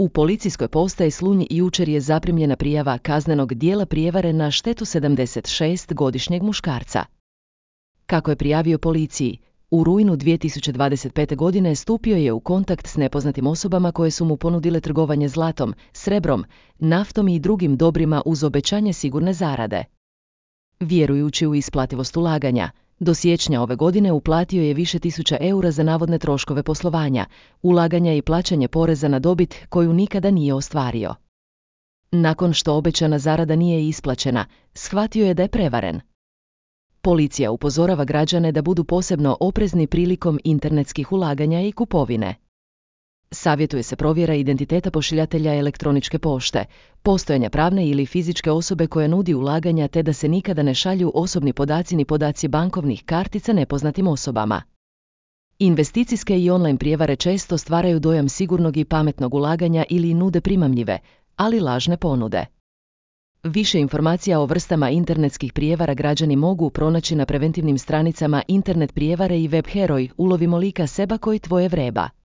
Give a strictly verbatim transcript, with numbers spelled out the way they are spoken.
U policijskoj postaji Slunj jučer je zaprimljena prijava kaznenog dijela prijevare na štetu sedamdesetšestgodišnjeg muškarca. Kako je prijavio policiji, u rujnu dvije tisuće dvadeset pete. godine stupio je u kontakt s nepoznatim osobama koje su mu ponudile trgovanje zlatom, srebrom, naftom i drugim dobrima uz obećanje sigurne zarade. Vjerujući u isplativost ulaganja, do siječnja ove godine uplatio je više tisuća eura za navodne troškove poslovanja, ulaganja i plaćanje poreza na dobit koju nikada nije ostvario. Nakon što obećana zarada nije isplaćena, shvatio je da je prevaren. Policija upozorava građane da budu posebno oprezni prilikom internetskih ulaganja i kupovine. Savjetuje se provjera identiteta pošiljatelja elektroničke pošte, postojanja pravne ili fizičke osobe koja nudi ulaganja te da se nikada ne šalju osobni podaci ni podaci bankovnih kartica nepoznatim osobama. Investicijske i online prijevare često stvaraju dojam sigurnog i pametnog ulaganja ili nude primamljive, ali lažne ponude. Više informacija o vrstama internetskih prijevara građani mogu pronaći na preventivnim stranicama Internet prijevare i web heroj Ulovimo lika seba koji tvoje vreba.